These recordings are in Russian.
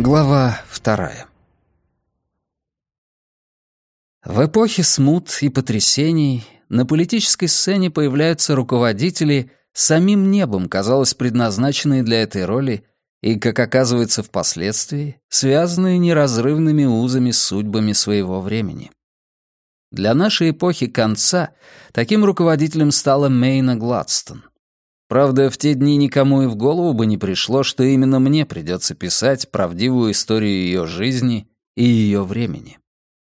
Глава 2. В эпохе смут и потрясений на политической сцене появляются руководители, самим небом, казалось, предназначенные для этой роли и, как оказывается впоследствии, связанные неразрывными узами с судьбами своего времени. Для нашей эпохи конца таким руководителем стала Мэйна Гладстон. Правда, в те дни никому и в голову бы не пришло, что именно мне придется писать правдивую историю ее жизни и ее времени.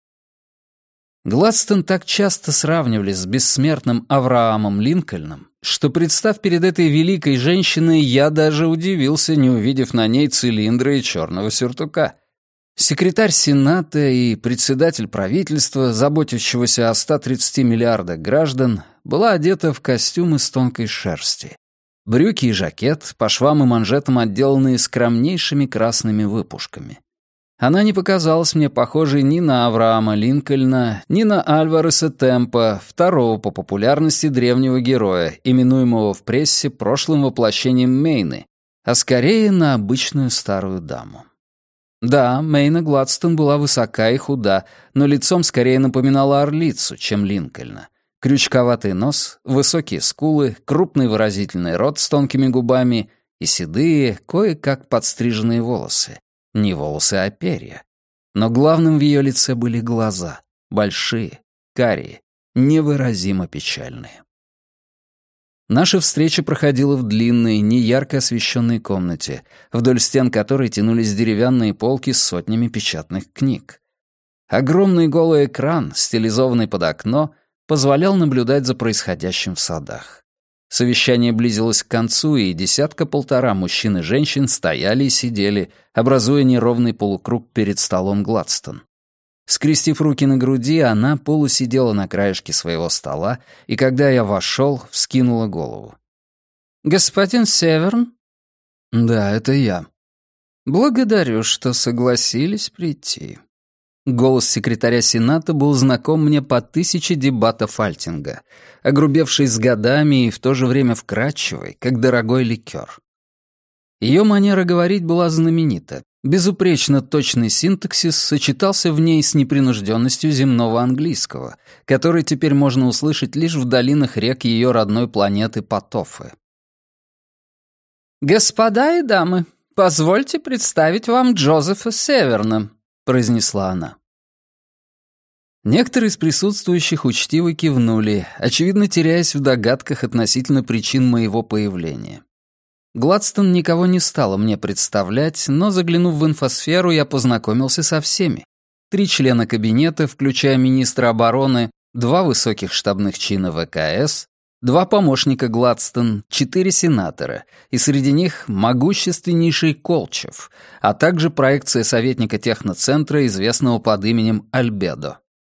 Гладстон так часто сравнивали с бессмертным Авраамом Линкольном, что, представ перед этой великой женщиной, я даже удивился, не увидев на ней цилиндра и черного сюртука. Секретарь Сената и председатель правительства, заботящегося о 130 миллиардах граждан, была одета в костюм из тонкой шерсти. Брюки и жакет, по швам и манжетам отделанные скромнейшими красными выпушками. Она не показалась мне похожей ни на Авраама Линкольна, ни на Альвареса Темпа, второго по популярности древнего героя, именуемого в прессе прошлым воплощением Мэйны, а скорее на обычную старую даму. Да, Мэйна Гладстон была высока и худа, но лицом скорее напоминала орлицу, чем Линкольна. Крючковатый нос, высокие скулы, крупный выразительный рот с тонкими губами и седые, кое-как подстриженные волосы. Не волосы, а перья. Но главным в ее лице были глаза. Большие, карие, невыразимо печальные. Наша встреча проходила в длинной, неярко освещенной комнате, вдоль стен которой тянулись деревянные полки с сотнями печатных книг. Огромный голый экран, стилизованный под окно, позволял наблюдать за происходящим в садах. Совещание близилось к концу, и десятка-полтора мужчин и женщин стояли и сидели, образуя неровный полукруг перед столом Гладстон. Скрестив руки на груди, она полусидела на краешке своего стола, и когда я вошел, вскинула голову. «Господин Северн?» «Да, это я». «Благодарю, что согласились прийти». Голос секретаря Сената был знаком мне по 1000 дебатов Альтинга, огрубевший с годами и в то же время вкрадчивый, как дорогой ликер. Ее манера говорить была знаменита. Безупречно точный синтаксис сочетался в ней с непринужденностью земного английского, который теперь можно услышать лишь в долинах рек ее родной планеты Потофы. «Господа и дамы, позвольте представить вам Джозефа Северна», — произнесла она. Некоторые из присутствующих учтиво кивнули, очевидно теряясь в догадках относительно причин моего появления. Гладстон никого не стала мне представлять, но, заглянув в инфосферу, я познакомился со всеми. 3 члена кабинета, включая министра обороны, 2 высоких штабных чина ВКС, 2 помощника Гладстон, 4 сенатора, и среди них могущественнейший Колчев, а также проекция советника техноцентра, известного под именем Альбедо.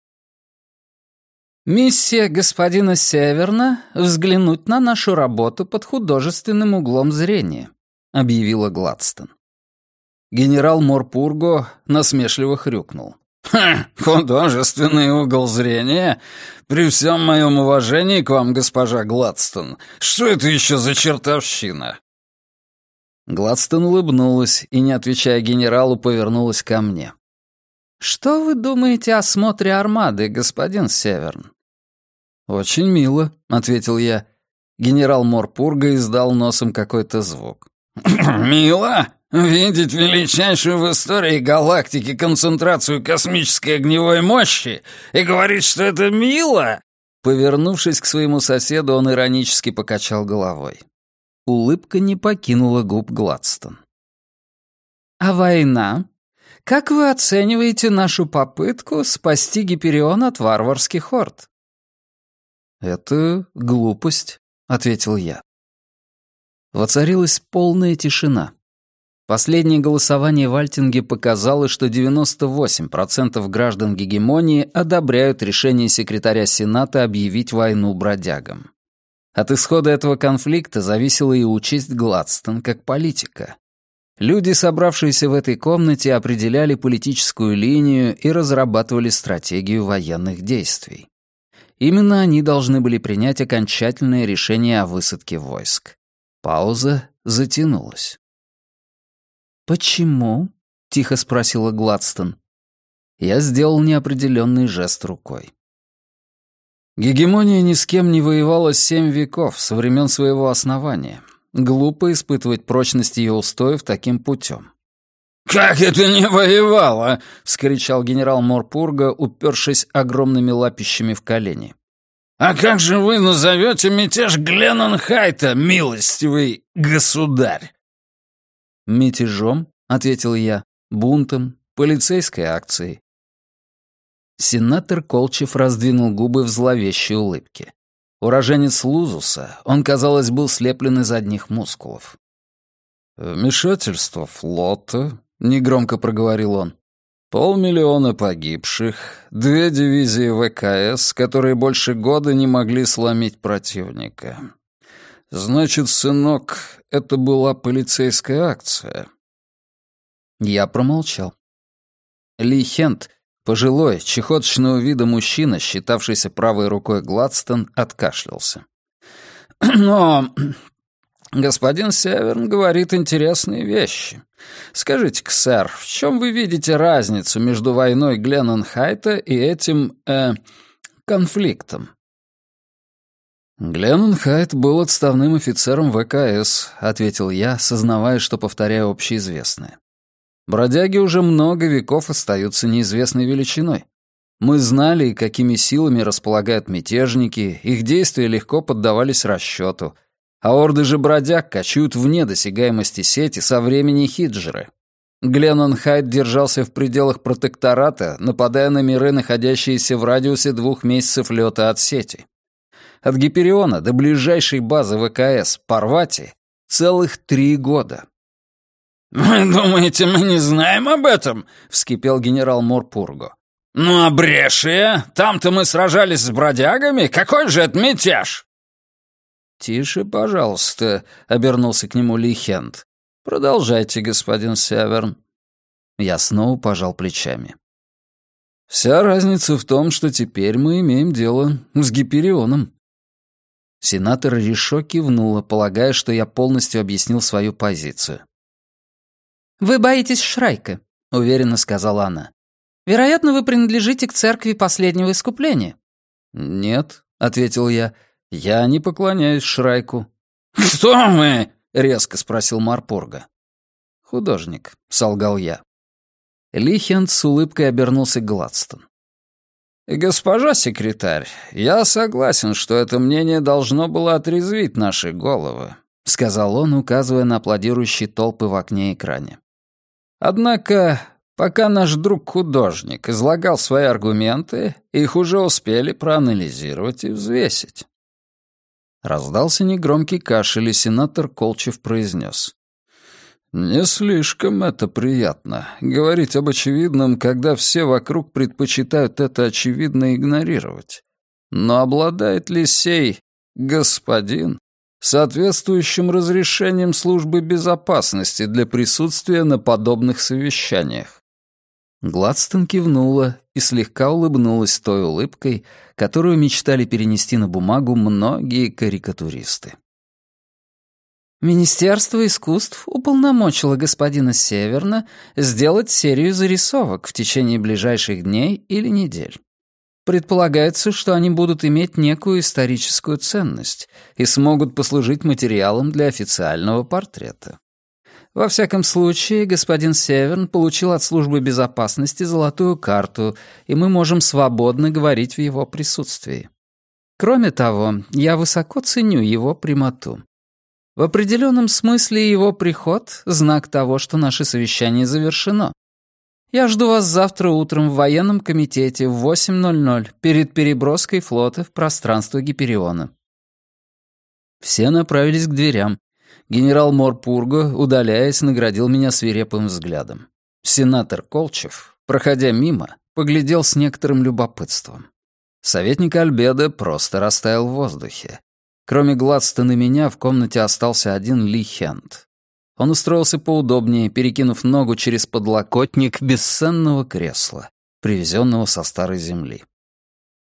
«Миссия господина Северна — взглянуть на нашу работу под художественным углом зрения», — объявила Гладстон. Генерал Морпурго насмешливо хрюкнул. «Художественный угол зрения? При всем моем уважении к вам, госпожа Гладстон, что это еще за чертовщина?» Гладстон улыбнулась и, не отвечая генералу, повернулась ко мне. «Что вы думаете о смотре армады, господин Северн?» «Очень мило», — ответил я. Генерал Морпурго издал носом какой-то звук. «Мило? Видеть величайшую в истории галактики концентрацию космической огневой мощи и говорить, что это мило?» Повернувшись к своему соседу, он иронически покачал головой. Улыбка не покинула губ Гладстон. «А война? Как вы оцениваете нашу попытку спасти Гиперион от варварских орд?» «Это глупость», — ответил я. Воцарилась полная тишина. Последнее голосование в Альтинге показало, что 98% граждан гегемонии одобряют решение секретаря Сената объявить войну бродягам. От исхода этого конфликта зависела и участь Гладстон как политика. Люди, собравшиеся в этой комнате, определяли политическую линию и разрабатывали стратегию военных действий. Именно они должны были принять окончательное решение о высадке войск. Пауза затянулась. «Почему?» — тихо спросила Гладстон. Я сделал неопределенный жест рукой. Гегемония ни с кем не воевала 7 веков, со времен своего основания. Глупо испытывать прочность ее устоев таким путем. «Как это не воевало?» — вскричал генерал Морпурга, упершись огромными лапищами в колени. «А как же вы назовете мятеж Гленненхайта, милостивый государь?» «Мятежом», — ответил я, — «бунтом, полицейской акцией». Сенатор Колчев раздвинул губы в зловещей улыбке. Уроженец Лузуса, он, казалось, был слеплен из одних мускулов. «Вмешательство флота», — негромко проговорил он. 500 000 погибших, 2 дивизии ВКС, которые больше года не могли сломить противника. Значит, сынок, это была полицейская акция». Я промолчал. Ли Хент, пожилой, чехоточного вида мужчина, считавшийся правой рукой Гладстон, откашлялся. «Но господин Северн говорит интересные вещи. Скажите-ка, сэр, в чем вы видите разницу между войной Гленненхайта и этим, конфликтом?» «Гленненхайт был отставным офицером ВКС», — ответил я, сознавая, что повторяю общеизвестное. «Бродяги уже много веков остаются неизвестной величиной. Мы знали, какими силами располагают мятежники, их действия легко поддавались расчету, а орды же бродяг кочуют вне досягаемости сети со времени Хиджры. Гленненхайт держался в пределах протектората, нападая на миры, находящиеся в радиусе 2 месяцев лета от сети. От Гипериона до ближайшей базы ВКС, Парвати, целых 3 года. «Вы думаете, мы не знаем об этом?» — вскипел генерал Морпурго. «Ну а Брешия? Там-то мы сражались с бродягами? Какой же это мятеж?» «Тише, пожалуйста», — обернулся к нему Ли Хент. «Продолжайте, господин Северн». Я снова пожал плечами. «Вся разница в том, что теперь мы имеем дело с Гиперионом». Сенатор Ришо кивнула, полагая, что я полностью объяснил свою позицию. «Вы боитесь Шрайка», — уверенно сказала она. «Вероятно, вы принадлежите к церкви последнего искупления». «Нет», — ответил я, — «я не поклоняюсь Шрайку». «Кто мы?» — резко спросил Морпурга. «Художник», — солгал я. Лихент с улыбкой обернулся к Гладстон. «Госпожа секретарь, я согласен, что это мнение должно было отрезвить наши головы», — сказал он, указывая на аплодирующие толпы в окне-экране. «Однако, пока наш друг-художник излагал свои аргументы, их уже успели проанализировать и взвесить». Раздался негромкий кашель, и сенатор Колчев произнес. «Не слишком это приятно, говорить об очевидном, когда все вокруг предпочитают это очевидно игнорировать. Но обладает ли сей господин соответствующим разрешением службы безопасности для присутствия на подобных совещаниях?» Гладстон кивнула и слегка улыбнулась той улыбкой, которую мечтали перенести на бумагу многие карикатуристы. «Министерство искусств уполномочило господина Северна сделать серию зарисовок в течение ближайших дней или недель. Предполагается, что они будут иметь некую историческую ценность и смогут послужить материалом для официального портрета. Во всяком случае, господин Северн получил от службы безопасности золотую карту, и мы можем свободно говорить в его присутствии. Кроме того, я высоко ценю его прямоту. В определенном смысле его приход — знак того, что наше совещание завершено. Я жду вас завтра утром в военном комитете в 8:00 перед переброской флота в пространство Гипериона». Все направились к дверям. Генерал Морпурго, удаляясь, наградил меня свирепым взглядом. Сенатор Колчев, проходя мимо, поглядел с некоторым любопытством. Советник Альбедо просто растаял в воздухе. Кроме Гладстона и меня в комнате остался один Ли Хент. Он устроился поудобнее, перекинув ногу через подлокотник бесценного кресла, привезенного со старой земли.